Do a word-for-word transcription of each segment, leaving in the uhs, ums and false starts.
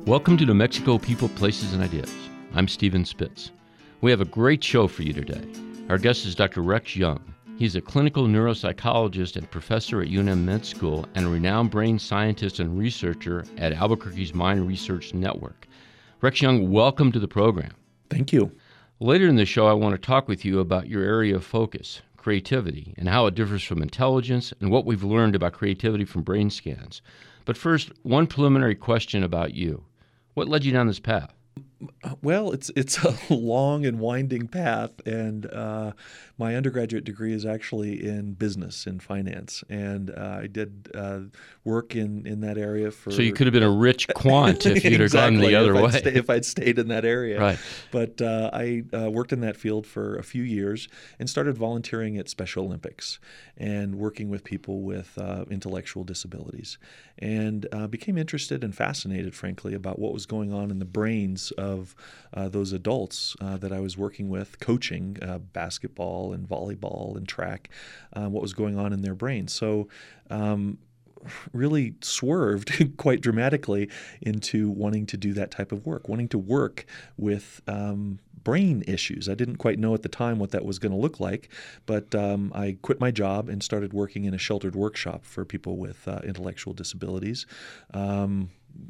Welcome to New Mexico People, Places, and Ideas. I'm Stephen Spitz. We have a great show for you today. Our guest is Doctor Rex Young. He's a clinical neuropsychologist and professor at U N M Med School and a renowned brain scientist and researcher at Albuquerque's Mind Research Network. Rex Young, welcome to the program. Thank you. Later in the show, I want to talk with you about your area of focus, creativity, and how it differs from intelligence and what we've learned about creativity from brain scans. But first, one preliminary question about you. What led you down this path? Well, it's it's a long and winding path, and uh, my undergraduate degree is actually in business, in finance, and uh, I did uh, work in, in that area for... So you could have been a rich quant if you'd exactly, have gone the other if way. I'd sta- if I'd stayed in that area. Right. But uh, I uh, worked in that field for a few years and started volunteering at Special Olympics and working with people with uh, intellectual disabilities, and uh, became interested and fascinated, frankly, about what was going on in the brains of uh, those adults uh, that I was working with, coaching uh, basketball and volleyball and track, uh, what was going on in their brains. So um, really swerved quite dramatically into wanting to do that type of work, wanting to work with um, brain issues. I didn't quite know at the time what that was going to look like, but um, I quit my job and started working in a sheltered workshop for people with uh, intellectual disabilities. Um,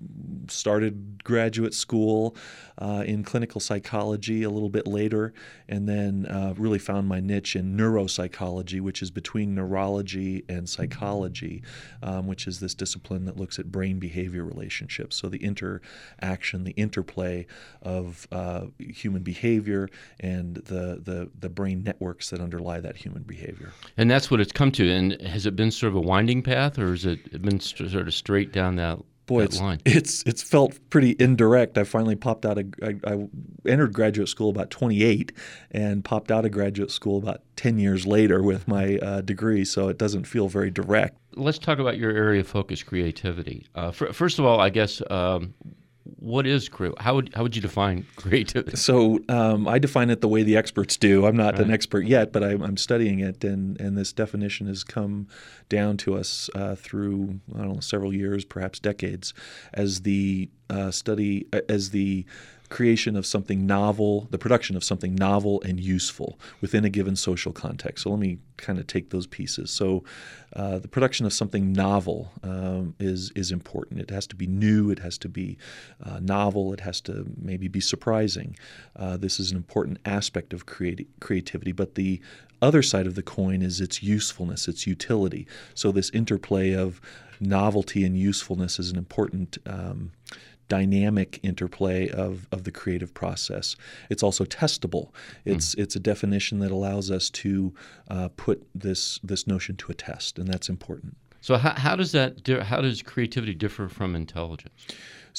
started graduate school uh, in clinical psychology a little bit later, and then uh, really found my niche in neuropsychology, which is between neurology and psychology, um, which is this discipline that looks at brain-behavior relationships. So the interaction, the interplay of uh, human behavior and the, the, the brain networks that underlie that human behavior. And that's what it's come to. And has it been sort of a winding path, or has it been st- sort of straight down that Boy, that it's, line? it's it's felt pretty indirect. I finally popped out of I, I entered graduate school about twenty-eight and popped out of graduate school about ten years later with my uh, degree, so it doesn't feel very direct. Let's talk about your area of focus, creativity. Uh, f- first of all, I guess, um, what is cre- how would how would you define creativity? So um, I define it the way the experts do. I'm not Right. an expert yet, but I'm, I'm studying it, and, and this definition has come down to us uh, through I don't know several years, perhaps decades, as the uh, study as the creation of something novel, the production of something novel and useful within a given social context. So let me kind of take those pieces. So uh, the production of something novel um, is is important. It has to be new. It has to be uh, novel. It has to maybe be surprising. Uh, this is an important aspect of creati- creativity. But the other side of the coin is its usefulness, its utility. So this interplay of novelty and usefulness is an important um, dynamic interplay of, of the creative process. It's also testable. It's mm. it's a definition that allows us to uh, put this this notion to a test, and that's important. So how, how does that di- how does creativity differ from intelligence?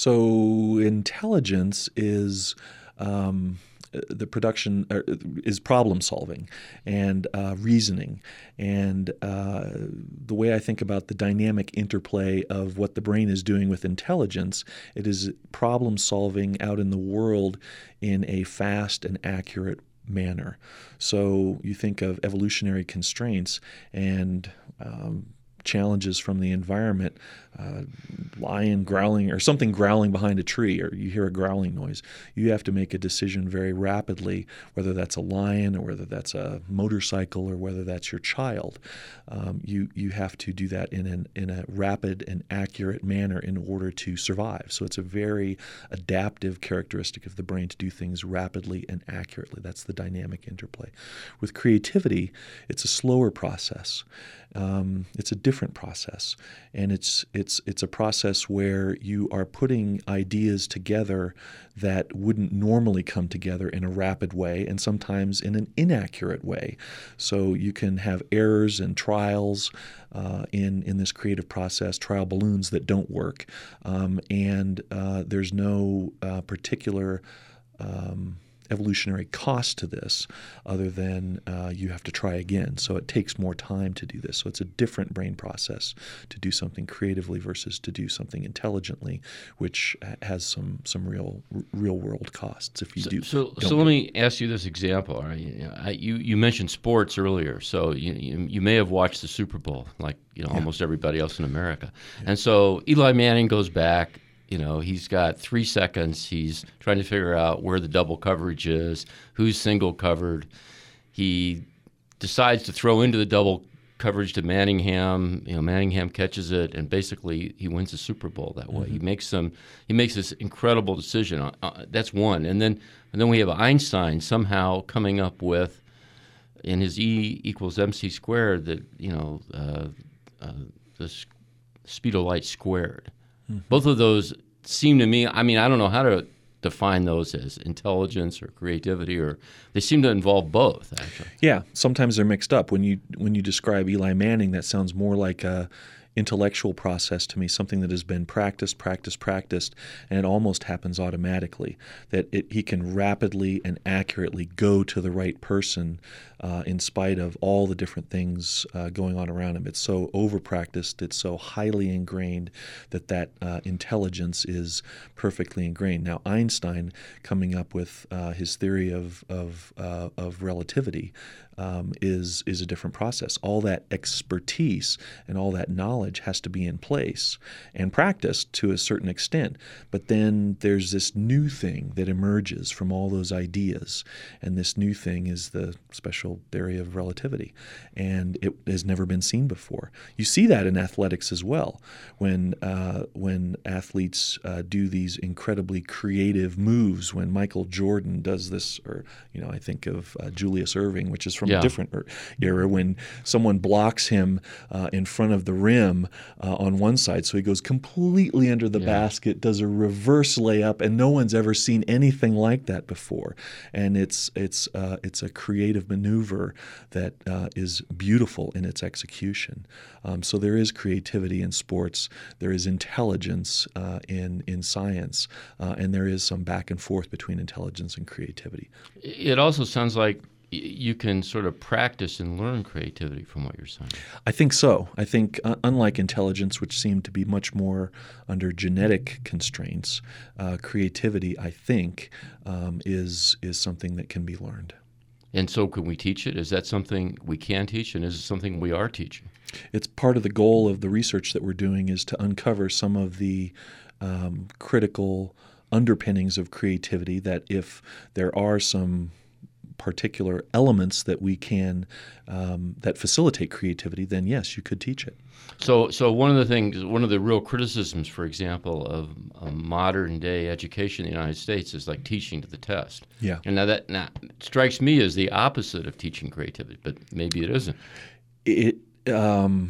So intelligence is um, the production uh, is problem solving and uh, reasoning, and uh, the way I think about the dynamic interplay of what the brain is doing with intelligence, it is problem solving out in the world in a fast and accurate manner. So you think of evolutionary constraints and um, challenges from the environment, uh, lion growling or something growling behind a tree, or you hear a growling noise. You have to make a decision very rapidly, whether that's a lion or whether that's a motorcycle or whether that's your child. Um, you you have to do that in an in a rapid and accurate manner in order to survive. So it's a very adaptive characteristic of the brain to do things rapidly and accurately. That's the dynamic interplay. With creativity, it's a slower process. Um, it's a different process, and it's it's it's a process where you are putting ideas together that wouldn't normally come together in a rapid way, and sometimes in an inaccurate way. So you can have errors and trials uh, in in this creative process, trial balloons that don't work, um, and uh, there's no uh, particular um, evolutionary cost to this other than uh, you have to try again. So it takes more time to do this. So it's a different brain process to do something creatively versus to do something intelligently, which has some some real real world costs if you so, do. So don't so let do me ask you this example. All right? You, know, I, you you mentioned sports earlier, so you, you you may have watched the Super Bowl like you know Yeah. almost everybody else in America. Yeah. And so Eli Manning goes back You know, he's got three seconds. He's trying to figure out where the double coverage is, who's single covered. He decides to throw into the double coverage to Manningham. You know, Manningham catches it, and basically he wins the Super Bowl that way. Mm-hmm. He makes some. He makes this incredible decision. Uh, that's one, and then and then we have Einstein somehow coming up with, in his E equals mc squared, that you know uh, uh, the speed of light squared. Mm-hmm. Both of those seem to me, I mean, I don't know how to define those as intelligence or creativity, or they seem to involve both, actually. Yeah, sometimes they're mixed up. When you when you describe Eli Manning, that sounds more like a intellectual process to me, something that has been practiced, practiced, practiced, and it almost happens automatically, that it, he can rapidly and accurately go to the right person uh, in spite of all the different things uh, going on around him. It's so over-practiced, it's so highly ingrained that that uh, intelligence is perfectly ingrained. Now, Einstein coming up with uh, his theory of, of, uh, of relativity Um, is is a different process. All that expertise and all that knowledge has to be in place and practiced to a certain extent. But then there's this new thing that emerges from all those ideas, and this new thing is the special theory of relativity, and it has never been seen before. You see that in athletics as well, when uh, when athletes uh, do these incredibly creative moves. When Michael Jordan does this, or you know, I think of uh, Julius Erving, which is from Yeah. a different era, when someone blocks him uh, in front of the rim uh, on one side, so he goes completely under the yeah. basket, does a reverse layup, and no one's ever seen anything like that before. And it's it's uh, it's a creative maneuver that uh, is beautiful in its execution. Um, so there is creativity in sports, there is intelligence uh, in in science, uh, and there is some back and forth between intelligence and creativity. It also sounds like you can sort of practice and learn creativity from what you're saying. I think so. I think uh, unlike intelligence, which seemed to be much more under genetic constraints, uh, creativity, I think, um, is is something that can be learned. And so can we teach it? Is that something we can teach, and is it something we are teaching? It's part of the goal of the research that we're doing, is to uncover some of the um, critical underpinnings of creativity, that if there are some particular elements that we can um, that facilitate creativity, then yes, you could teach it. So, so one of the things, one of the real criticisms, for example, of, of modern day education in the United States is like teaching to the test. Yeah. And now that now strikes me as the opposite of teaching creativity, but maybe it isn't. It. Um,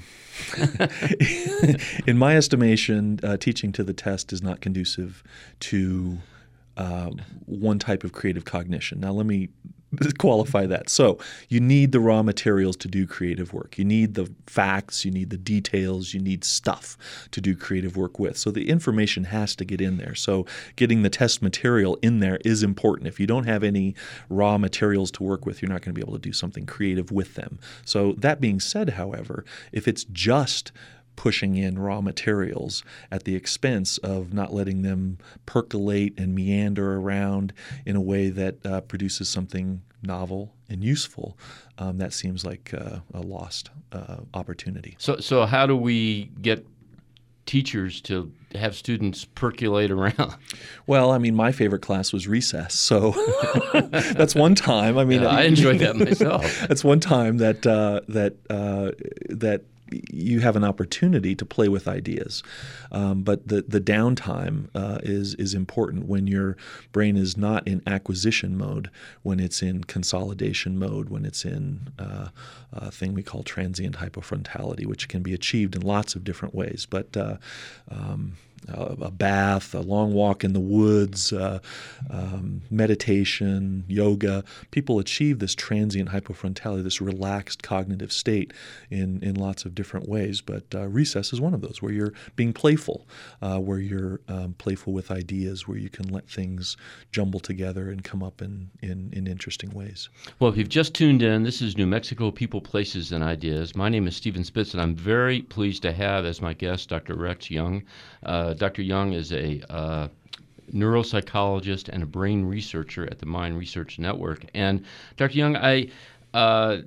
in my estimation, uh, teaching to the test is not conducive to uh, one type of creative cognition. Now, let me qualify that. So you need the raw materials to do creative work. You need the facts, you need the details, you need stuff to do creative work with. So the information has to get in there. So getting the test material in there is important. If you don't have any raw materials to work with, you're not going to be able to do something creative with them. So that being said, however, if it's just pushing in raw materials at the expense of not letting them percolate and meander around in a way that uh, produces something novel and useful, um, that seems like uh, a lost uh, opportunity. So, so how do we get teachers to have students percolate around? Well, I mean, my favorite class was recess, so that's one time. I mean, yeah, I enjoyed that myself. That's one time that uh, that uh, that. you have an opportunity to play with ideas. Um, but the, the downtime uh, is is important when your brain is not in acquisition mode, when it's in consolidation mode, when it's in uh, a thing we call transient hypofrontality, which can be achieved in lots of different ways. But uh, um, a bath, a long walk in the woods, uh, um, meditation, yoga. People achieve this transient hypofrontality, this relaxed cognitive state in, in lots of different ways. But uh, recess is one of those, where you're being playful, uh, where you're um, playful with ideas, where you can let things jumble together and come up in, in, in interesting ways. Well, if you've just tuned in, this is New Mexico People, Places, and Ideas. My name is Stephen Spitz, and I'm very pleased to have as my guest Doctor Rex Young. Uh, Doctor Young is a uh, neuropsychologist and a brain researcher at the Mind Research Network. And Doctor Young, I uh,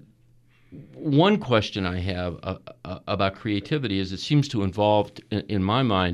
one question I have uh, uh, about creativity is it seems to involve, in, in my mind,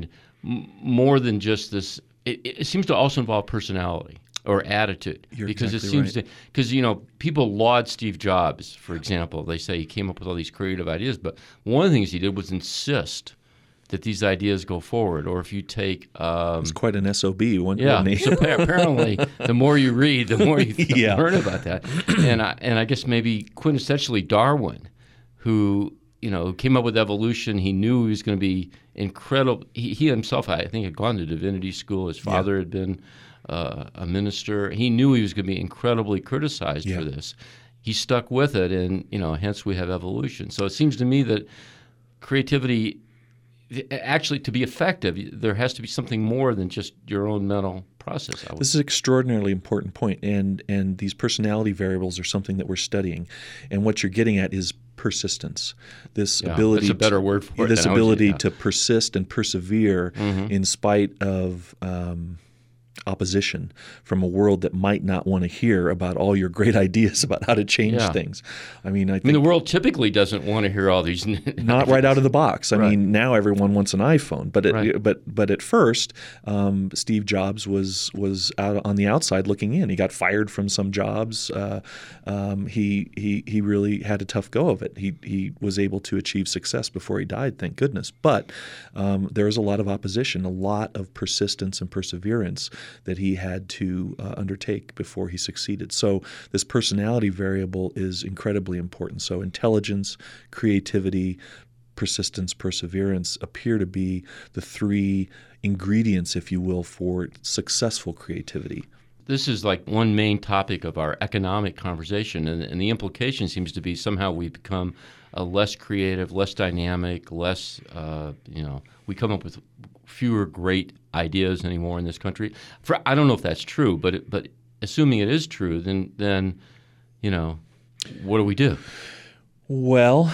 m- more than just this. It, it seems to also involve personality or attitude. You're because exactly it seems right. to because you know people laud Steve Jobs, for example. They say he came up with all these creative ideas, but one of the things he did was insist that these ideas go forward. Or if you take um, He's quite an S O B, wasn't yeah, he? so appa- apparently the more you read, the more you Yeah. learn about that. And I, and I guess maybe quintessentially Darwin, who you know came up with evolution. He knew he was going to be incredible. He, he himself, I think, had gone to divinity school. His father Yeah. had been uh, a minister. He knew he was going to be incredibly criticized Yeah. for this. He stuck with it, and you know, hence we have evolution. So it seems to me that creativity, actually, to be effective, there has to be something more than just your own mental process. I would This is an extraordinarily important point, and and these personality variables are something that we're studying, and what you're getting at is persistence. This Yeah, ability, that's a better to, word for it this than I was ability using, yeah. to persist and persevere Mhm. in spite of um, opposition from a world that might not want to hear about all your great ideas about how to change Yeah. things. I mean, I I mean, think the world typically doesn't want to hear all these. not right out of the box. I Right. mean, now everyone wants an iPhone, but it, Right. but but at first, um, Steve Jobs was was out on the outside looking in. He got fired from some jobs. Uh, um, he he he really had a tough go of it. He he was able to achieve success before he died, thank goodness. But um, there was a lot of opposition, a lot of persistence and perseverance that he had to uh, undertake before he succeeded. So this personality variable is incredibly important. So intelligence, creativity, persistence, perseverance appear to be the three ingredients, if you will, for successful creativity. This is like one main topic of our economic conversation, and, and the implication seems to be somehow we become a less creative, less dynamic, less, uh, you know, we come up with fewer great ideas anymore in this country. For, I don't know if that's true, but it, but assuming it is true, then then, you know, what do we do? Well,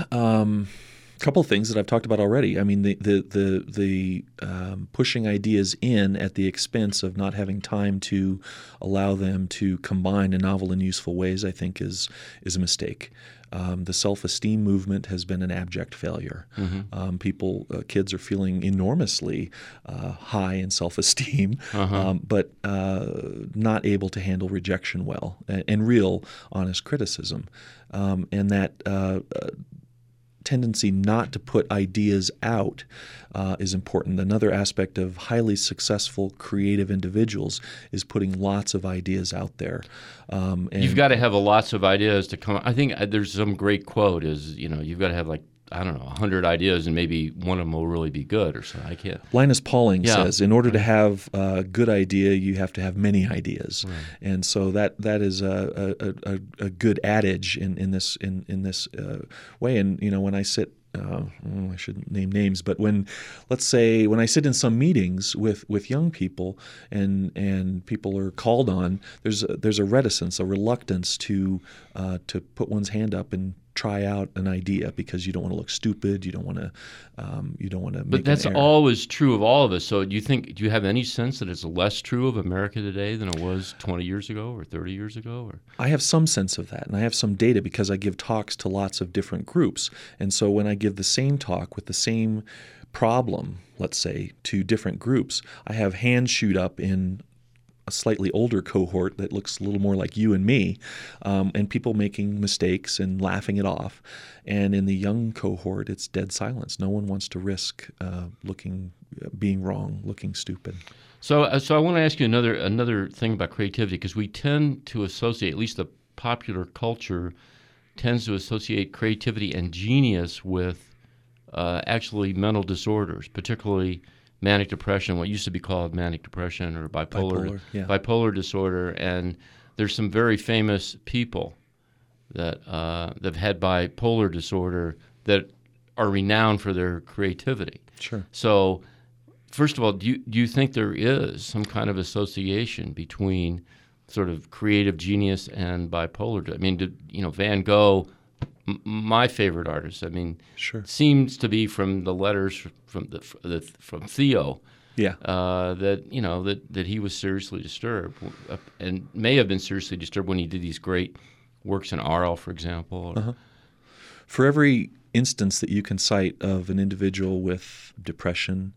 um, a couple of things that I've talked about already. I mean, the the the, the um, pushing ideas in at the expense of not having time to allow them to combine in novel and useful ways, I think, is is a mistake. Um, the self-esteem movement has been an abject failure. Mm-hmm. Um, people, uh, kids are feeling enormously uh, high in self-esteem, Uh-huh. um, but uh, not able to handle rejection well and, and real, honest criticism. Um, and that uh, uh, tendency not to put ideas out uh, is important. Another aspect of highly successful creative individuals is putting lots of ideas out there. Um, and You've got to have a lots of ideas to come. I think uh, there's some great quote is, you know, you've got to have like, I don't know, a hundred ideas and maybe one of them will really be good or something. I can't. Linus Pauling Yeah. says, in order to have a good idea, you have to have many ideas, Right. and so that that is a a, a, a good adage in in this in in this uh, way. And you know, when I sit. Uh, oh, I shouldn't name names, but when, let's say, when I sit in some meetings with, with young people and and people are called on, there's a, there's a reticence, a reluctance to uh, to put one's hand up and try out an idea because you don't want to look stupid, you don't want to um, you don't want to. But that's always true of all of us. So do you think, do you have any sense that it's less true of America today than it was twenty years ago or thirty years ago? Or? I have some sense of that, and I have some data because I give talks to lots of different groups. And so when I give the same talk with the same problem, let's say, to different groups, I have hands shoot up in a slightly older cohort that looks a little more like you and me, um, and people making mistakes and laughing it off. And in the young cohort, it's dead silence. No one wants to risk uh, looking, being wrong, looking stupid. So, uh, so I want to ask you another another thing about creativity, because we tend to associate, at least the popular culture tends to associate creativity and genius with uh, actually mental disorders, particularly manic depression, what used to be called manic depression or bipolar Bipolar, yeah. bipolar disorder. And there's some very famous people that uh, that have had bipolar disorder that are renowned for their creativity. Sure. So, first of all, do you do you think there is some kind of association between sort of creative genius and bipolar? I mean, did, you know, Van Gogh, m- my favorite artist. I mean, Sure. seems to be from the letters from the, the from Theo. Yeah. Uh, that you know that, that he was seriously disturbed, uh, and may have been seriously disturbed when he did these great works in Arles, for example. Or, Uh-huh. For every instance that you can cite of an individual with depression,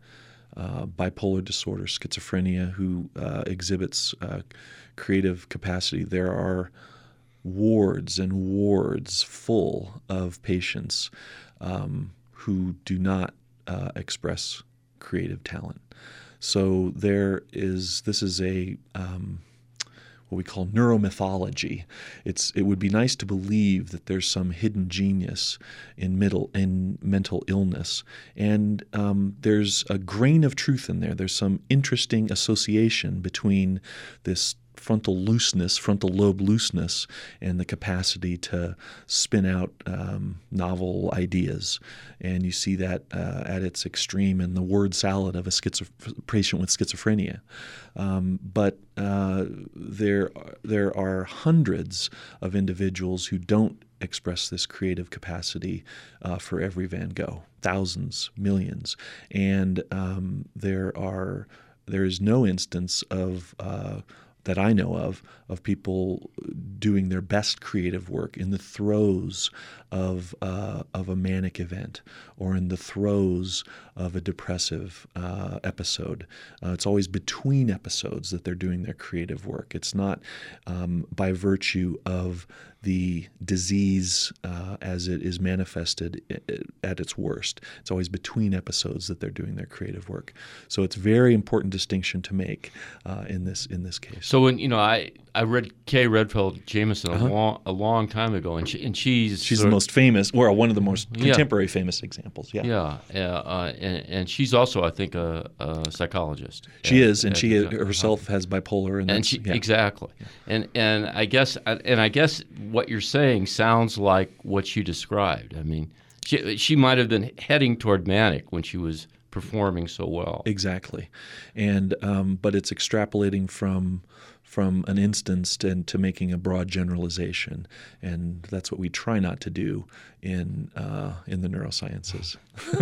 uh, bipolar disorder, schizophrenia, who uh, exhibits uh, creative capacity. There are wards and wards full of patients um, who do not uh, express creative talent. So there is, this is a um, what we call neuromythology. It's it would be nice to believe that there's some hidden genius in middle in mental illness, and um, there's a grain of truth in there. There's some interesting association between this frontal looseness, frontal lobe looseness, and the capacity to spin out um, novel ideas. And you see that uh, at its extreme in the word salad of a schizo- patient with schizophrenia. Um, but uh, there, there are hundreds of individuals who don't express this creative capacity uh, for every Van Gogh, thousands, millions. And um, there are there is no instance of uh, that I know of, of people doing their best creative work in the throes of uh, of a manic event or in the throes of a depressive uh, episode. Uh, it's always between episodes that they're doing their creative work. It's not um, by virtue of the disease uh, as it is manifested at its worst. It's always between episodes that they're doing their creative work. So it's a very important distinction to make uh, in this in this case. So when you know, I, I read Kay Redfield Jamison Uh-huh. a long a long time ago, and she and she's She's sort the of- most famous, or one of the most Yeah. contemporary famous examples. Yeah, yeah, uh, uh, and, and she's also I think a, a psychologist. she at- is, and at she Johns herself has bipolar, and, And that's, she, yeah. exactly, and and I guess and I guess what you're saying sounds like what she described. I mean, she she might have been heading toward manic when she was performing so well. Exactly, and um, but it's extrapolating from from an instance to, to making a broad generalization, and that's what we try not to do in uh, in the neurosciences.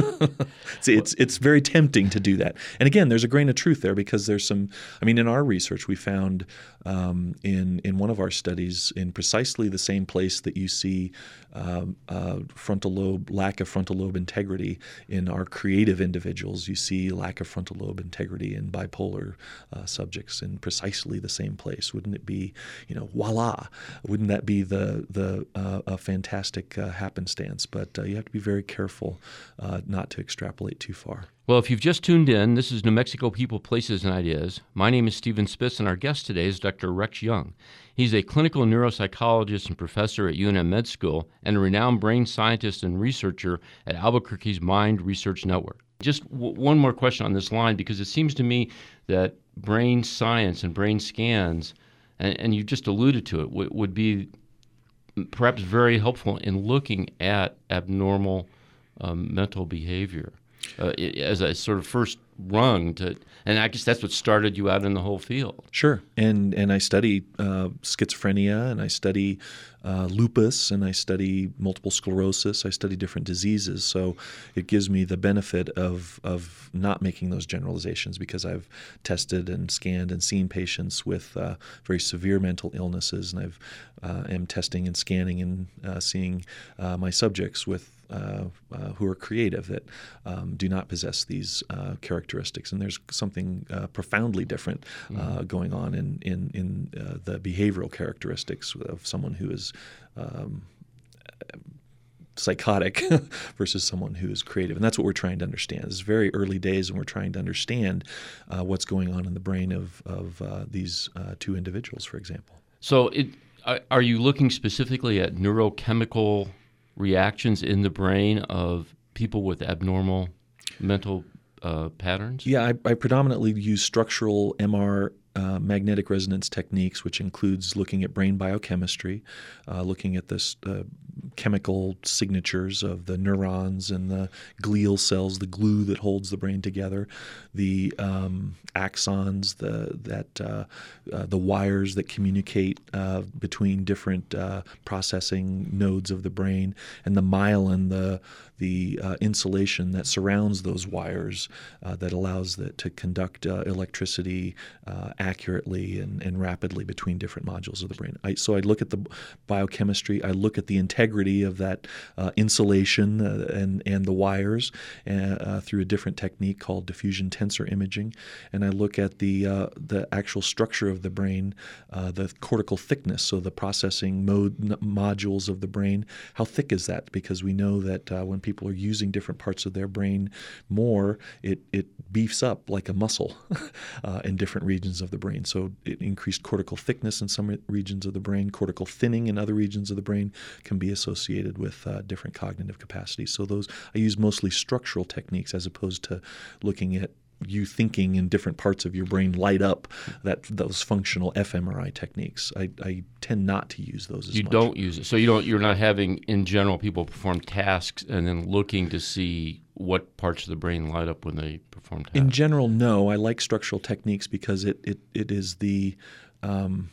See, it's it's very tempting to do that, and again, there's a grain of truth there because there's some. I mean, in our research, we found um, in in one of our studies in precisely the same place that you see um, uh, frontal lobe lack of frontal lobe integrity in our creative individuals, you see lack of frontal lobe integrity in bipolar uh, subjects in precisely the same place. Wouldn't it be, you know, voila? Wouldn't that be the the uh, a fantastic uh, happenstance? But uh, you have to be very careful uh, not to extrapolate too far. Well, if you've just tuned in, this is New Mexico People, Places, and Ideas. My name is Stephen Spitz, and our guest today is Doctor Rex Young. He's a clinical neuropsychologist and professor at U N M Med School and a renowned brain scientist and researcher at Albuquerque's Mind Research Network. Just w- one more question on this line, because it seems to me that brain science and brain scans, and, and you just alluded to it, w- would be perhaps very helpful in looking at abnormal um, mental behavior. Uh, as a sort of first rung to, and I guess that's what started you out in the whole field. Sure, and and I study uh, schizophrenia, and I study uh, lupus, and I study multiple sclerosis. I study different diseases, so it gives me the benefit of of not making those generalizations because I've tested and scanned and seen patients with uh, very severe mental illnesses, and I've uh, am testing and scanning and uh, seeing uh, my subjects with. Uh, uh, who are creative that um, do not possess these uh, characteristics, and there's something uh, profoundly different uh, mm-hmm. going on in in in uh, the behavioral characteristics of someone who is um, psychotic versus someone who is creative, and that's what we're trying to understand. It's very early days, and we're trying to understand uh, what's going on in the brain of of uh, these uh, two individuals, for example. So, it, are you looking specifically at neurochemical reactions in the brain of people with abnormal mental uh, patterns? Yeah, I, I predominantly use structural M R uh, magnetic resonance techniques, which includes looking at brain biochemistry, uh, looking at the uh, chemical signatures of the neurons and the glial cells, the glue that holds the brain together, the um, axons, the that uh, uh, the wires that communicate uh, between different uh, processing nodes of the brain, and the myelin, the the uh, insulation that surrounds those wires uh, that allows that to conduct uh, electricity uh, accurately and, and rapidly between different modules of the brain. I, so I look at the biochemistry, I look at the integrity integrity of that uh, insulation uh, and, and the wires uh, uh, through a different technique called diffusion tensor imaging. And I look at the, uh, the actual structure of the brain, uh, the cortical thickness, so the processing mode n- modules of the brain. How thick is that? Because we know that uh, when people are using different parts of their brain more, it, it beefs up like a muscle uh, in different regions of the brain. So it increased cortical thickness in some regions of the brain, cortical thinning in other regions of the brain can be associated with uh, different cognitive capacities. So those I use mostly structural techniques as opposed to looking at you thinking in different parts of your brain light up, that those functional fMRI techniques. I, I tend not to use those as you much. You don't use it. So you don't, you're not having, in general, people perform tasks and then looking to see what parts of the brain light up when they perform tasks? In general, no. I like structural techniques because it, it, it is the, um,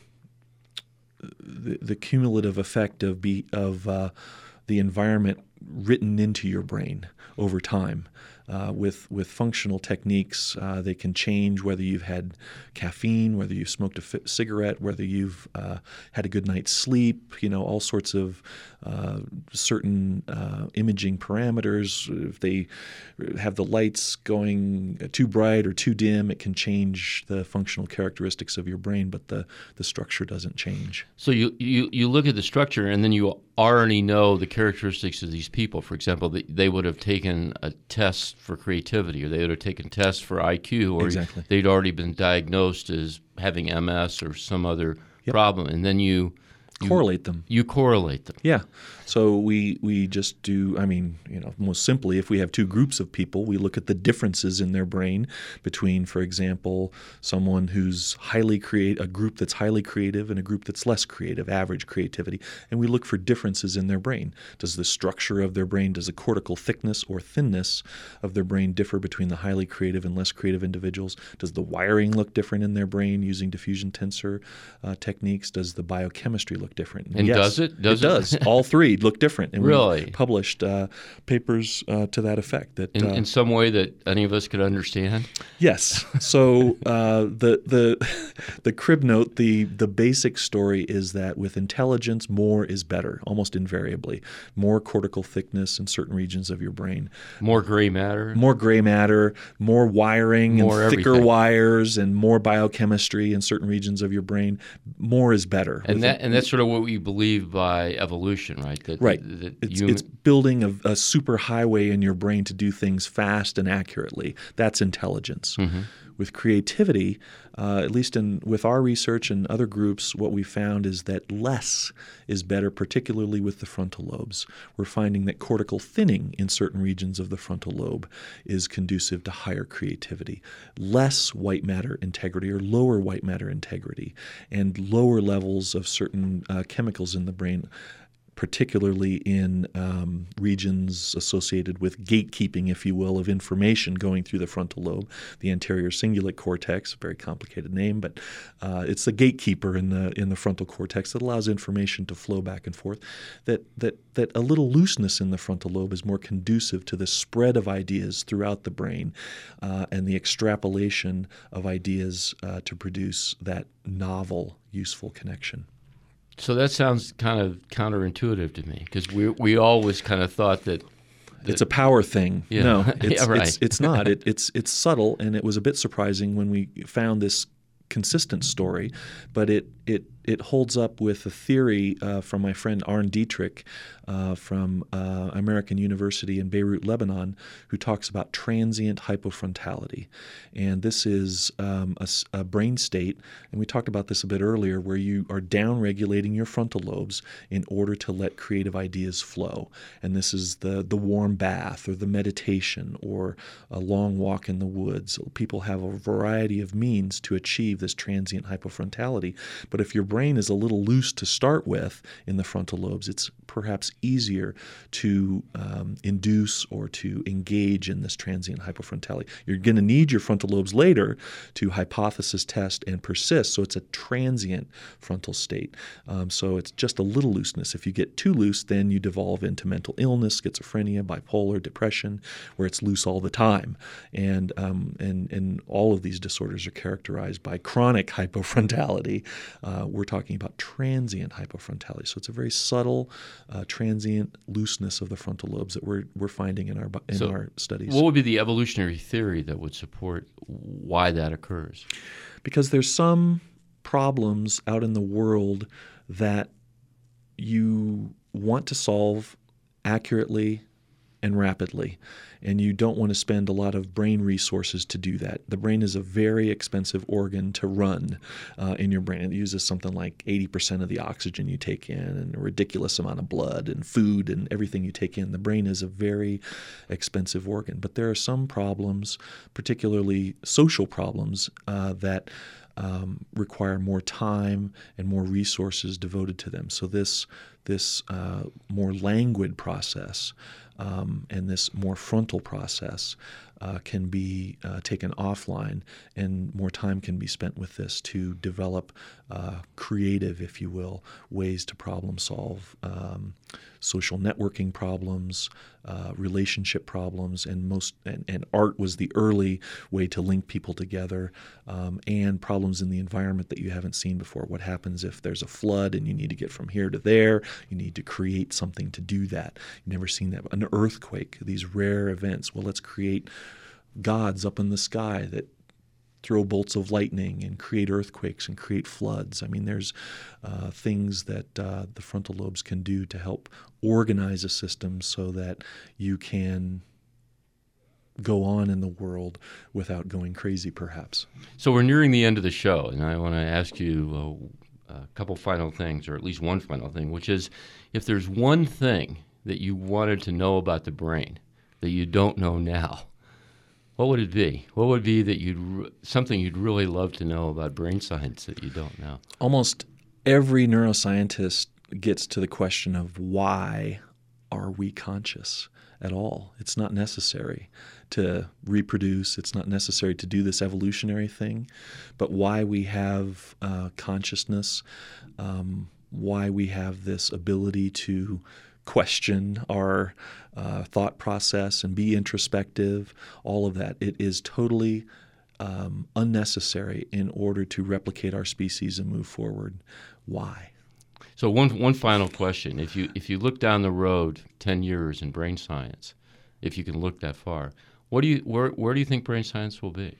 the the cumulative effect of, be, of uh, the environment written into your brain over time. Uh, with with functional techniques, uh, they can change whether you've had caffeine, whether you've smoked a f- cigarette, whether you've uh, had a good night's sleep. You know, all sorts of uh, certain uh, imaging parameters. If they have the lights going too bright or too dim, it can change the functional characteristics of your brain, but the, the structure doesn't change. So you, you, you look at the structure, and then you already know the characteristics of these people. For example, they, they would have taken a test for creativity, or they would have taken tests for I Q, or exactly. they'd already been diagnosed as having M S or some other yep. problem, and then you, you correlate them. You correlate them. Yeah. So we we just do, I mean, you know, most simply, if we have two groups of people, we look at the differences in their brain between, for example, someone who's highly create a group that's highly creative and a group that's less creative, average creativity, and we look for differences in their brain. Does the structure of their brain, does the cortical thickness or thinness of their brain differ between the highly creative and less creative individuals? Does the wiring look different in their brain using diffusion tensor uh, techniques? Does the biochemistry look different? And yes, does it? Does it, it does. All three look different. And really? we published uh, papers uh, to that effect. That in, uh, in some way that any of us could understand? Yes. So uh, the the the crib note, the the basic story is that with intelligence, more is better, almost invariably. More cortical thickness in certain regions of your brain. More gray matter? More gray matter, more wiring more and thicker everything. wires and more biochemistry in certain regions of your brain. More is better. And that and that's sort of what we believe by evolution, right? That, right. That it's, human... it's building a, a super highway in your brain to do things fast and accurately. That's intelligence. Mm-hmm. With creativity, uh, at least in with our research and other groups, what we found is that less is better, particularly with the frontal lobes. We're finding that cortical thinning in certain regions of the frontal lobe is conducive to higher creativity. Less white matter integrity or lower white matter integrity and lower levels of certain uh, chemicals in the brain, particularly in um, regions associated with gatekeeping, if you will, of information going through the frontal lobe, the anterior cingulate cortex, a very complicated name, but uh, it's the gatekeeper in the in the frontal cortex that allows information to flow back and forth. That that that a little looseness in the frontal lobe is more conducive to the spread of ideas throughout the brain uh, and the extrapolation of ideas uh, to produce that novel, useful connection. So that sounds kind of counterintuitive to me, because we we always kind of thought that, that it's a power thing. Yeah. No, it's, yeah, right. it's it's not. It, it's it's subtle, and it was a bit surprising when we found this consistent story, but it it it holds up with a theory uh, from my friend Arne Dietrich uh, from uh, American University in Beirut, Lebanon, who talks about transient hypofrontality. And this is um, a, a brain state, and we talked about this a bit earlier, where you are down-regulating your frontal lobes in order to let creative ideas flow. And this is the, the warm bath or the meditation or a long walk in the woods. People have a variety of means to achieve this transient hypofrontality. But if your brain is a little loose to start with in the frontal lobes, it's perhaps easier to um, induce or to engage in this transient hypofrontality. You're going to need your frontal lobes later to hypothesis test and persist, so it's a transient frontal state. Um, so it's just a little looseness. If you get too loose, then you devolve into mental illness, schizophrenia, bipolar, depression, where it's loose all the time. And um, and and all of these disorders are characterized by chronic hypofrontality. Uh, we're we're talking about transient hypofrontality. So it's a very subtle, uh, transient looseness of the frontal lobes that we're we're finding in our in so our studies. What would be the evolutionary theory that would support why that occurs? Because there's some problems out in the world that you want to solve accurately and rapidly, and you don't want to spend a lot of brain resources to do that. The brain is a very expensive organ to run uh, in your brain. It uses something like eighty percent of the oxygen you take in and a ridiculous amount of blood and food and everything you take in. The brain is a very expensive organ. But there are some problems, particularly social problems, uh, that um, require more time and more resources devoted to them. So this, this uh, more languid process Um, and this more frontal process uh, can be uh, taken offline, and more time can be spent with this to develop uh, creative, if you will, ways to problem solve um, social networking problems, uh, relationship problems, and most and, and art was the early way to link people together, um, and problems in the environment that you haven't seen before. What happens if there's a flood and you need to get from here to there? You need to create something to do that. You've never seen that. An earthquake, these rare events. Well, let's create gods up in the sky that throw bolts of lightning and create earthquakes and create floods. I mean, there's uh, things that uh, the frontal lobes can do to help organize a system so that you can go on in the world without going crazy, perhaps. So we're nearing the end of the show, and I want to ask you a, a couple final things, or at least one final thing, which is if there's one thing that you wanted to know about the brain that you don't know now, what would it be? What would be that you'd something you'd really love to know about brain science that you don't know? Almost every neuroscientist gets to the question of why are we conscious at all? It's not necessary to reproduce. It's not necessary to do this evolutionary thing. But why we have uh, consciousness, um, why we have this ability to question our uh, thought process and be introspective, all of that, it is totally um, unnecessary in order to replicate our species and move forward. Why? So one one final question: If you if you look down the road ten years in brain science, if you can look that far, what do you where where do you think brain science will be?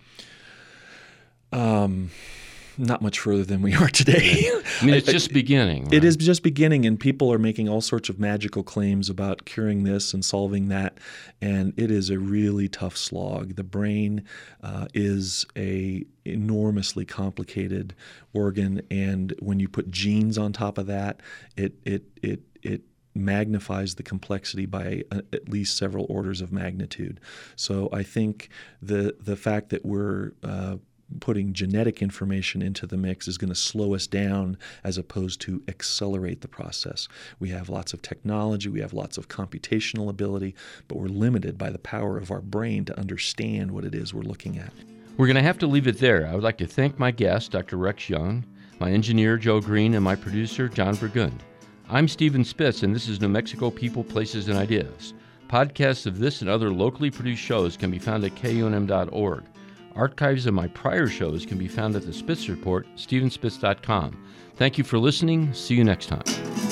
Um, not much further than we are today. I mean, it's just beginning. Right? It is just beginning, and people are making all sorts of magical claims about curing this and solving that, and it is a really tough slog. The brain uh, is a enormously complicated organ, and when you put genes on top of that, it it it it magnifies the complexity by uh, at least several orders of magnitude. So I think the the fact that we're uh, putting genetic information into the mix is going to slow us down as opposed to accelerate the process. We have lots of technology, we have lots of computational ability, but we're limited by the power of our brain to understand what it is we're looking at. We're going to have to leave it there. I would like to thank my guest, Doctor Rex Young, my engineer, Joe Green, and my producer, John Burgund. I'm Stephen Spitz, and this is New Mexico People, Places, and Ideas. Podcasts of this and other locally produced shows can be found at K U N M dot org. Archives of my prior shows can be found at the Spitz Report, Stephen Spitz dot com. Thank you for listening. See you next time.